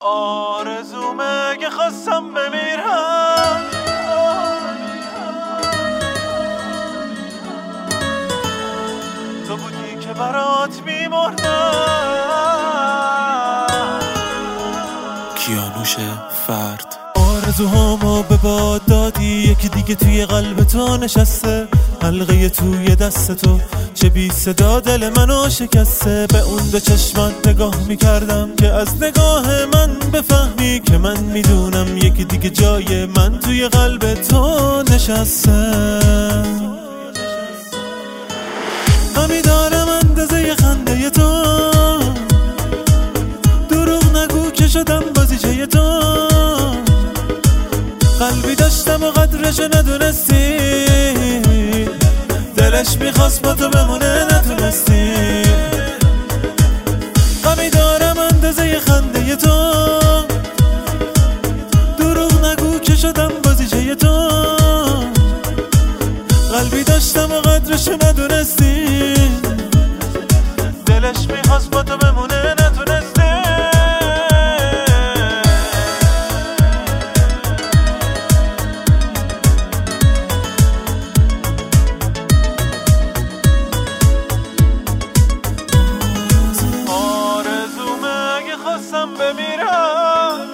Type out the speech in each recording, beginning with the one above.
آرزومه که خواستم بمیرم، تو بودی که برات میمردم. کیانوش فرد. آرزوهامو به باد دادی، یکی دیگه توی قلب تو نشسته، حلقه توی دست تو چه بی صدا دل منو شکسته. به اون دو چشمات نگاه میکردم که از نگاه من بفهمی که من میدونم یکی دیگه جای من توی قلب تو نشسته. همی دارم اندازه خنده تو، دروغ نگو که شدم بازیچه تو. قلبی داشتم و قدرشو ندونستی، دلش میخواست با تو بمونه نتونستی. غمی دارم اندازه خنده تو، دروغ نگو که شدم بازیچه تو. قلبی داشتم و قدرشو ندونستی، دلش میخواست با تو بمونه نتونستی. بمیرم،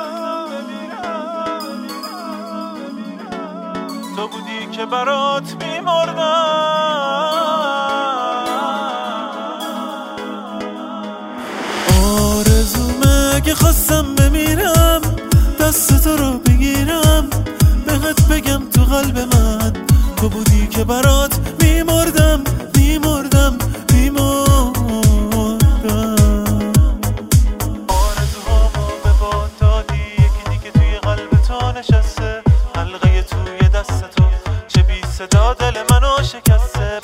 تو بودی که برات میمردم. آرزومه که خواستم بمیرم، دست تو رو بگیرم، بهت بگم تو قلب من تو بودی که برات میمردم، میمردم، میمردم. نشسته، حلقه توی دست تو چه بی صدا دل منو شکسته.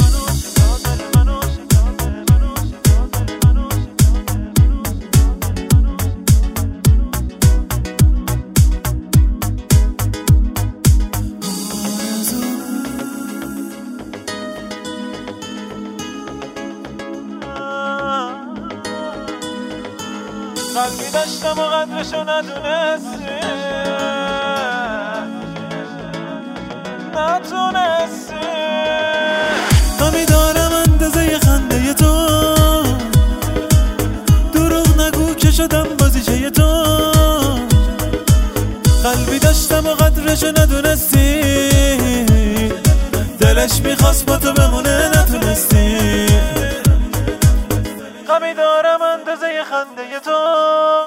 قلبی داشتم و قدرشو ندونستی، همی دارم اندازه خنده تو، دروغ نگو که شدم بازیچه تو. قلبی داشتم و قدرشو ندونستی، دلش میخواست با تو بمونه نتونستی. همی دارم اندازه خنده تو.